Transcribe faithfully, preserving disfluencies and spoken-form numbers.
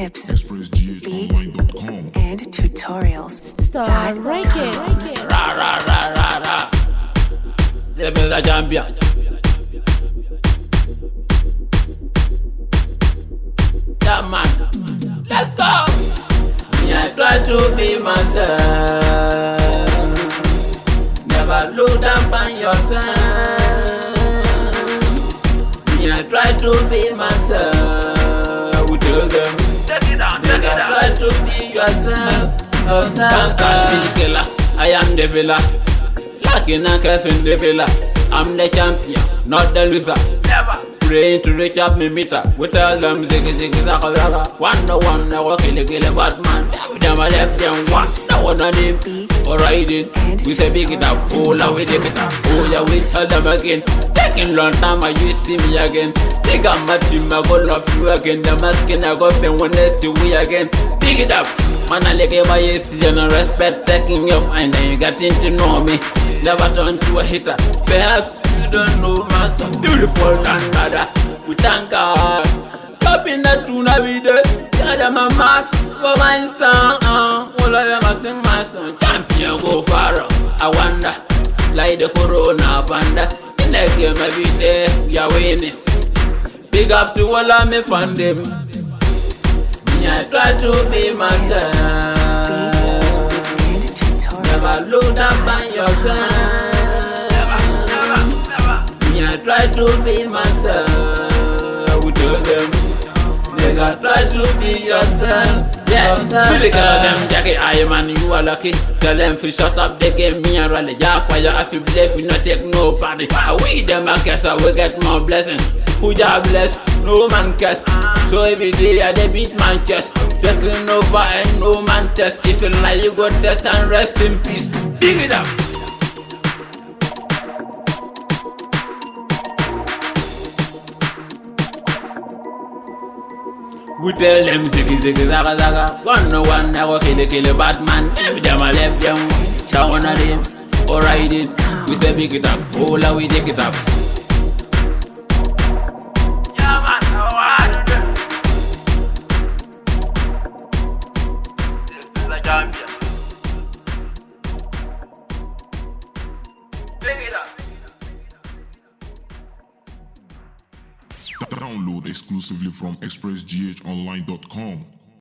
tips, express g h online dot com, and tutorials. Star Record. Ra ra ra ra ra. This is a champion. Yeah, man. Let's go. Me, I try to be myself. Never look down on yourself. Me, I try to be myself. We tell them. Take it down, take it down. Try to be yourself. Yourself. Can't be the killer. I am the villa. Lucky and Kevin the villa. I'm the champion, not the loser. Never. Praying to reach up me meter. We tell them ziggy ziggy zaka zaka. One no one never kill a kill a Batman. Them I left them one. No one on him. Or riding. We say big it up. Oh la we take it up. Oh yeah we tell them again. Taking long time and you see me again. Take a my team I go love you again. The masking I go pen when they see we again. Big it up. Man I like it by you see and respect taking your mind and you getting to know me. Never turn to a hitter. Perhaps you don't know master. Beautiful and mother. We thank God. Up in the tuna video. Tell them a mark for my song. All of them I sing my song. Champion go far. I wonder. Like the corona panda. In the game every day. We are winning. Big ups to all of me fan them. Me I try to be myself. Never look down on yourself. Me I try to be myself. We tell them, nigga try to be yourself. Yeah, really tell them, Jackie, I am and you are lucky. Tell them fi shut up, they give me a rally. Yeah, fire if you believe we not take no party. I we them a guess I will get more blessing. Who ya bless? No man curse. So every day I they beat my chest. Taking over and no man test. If you lie you go test and rest in peace. Dig it up. We tell them ziggy ziggy zaga zaga. One no one never kill a kill a Batman. Every them I left them down on them. Or ride it. We say big it up. Oh la we take it up. Download exclusively from express g h online dot com.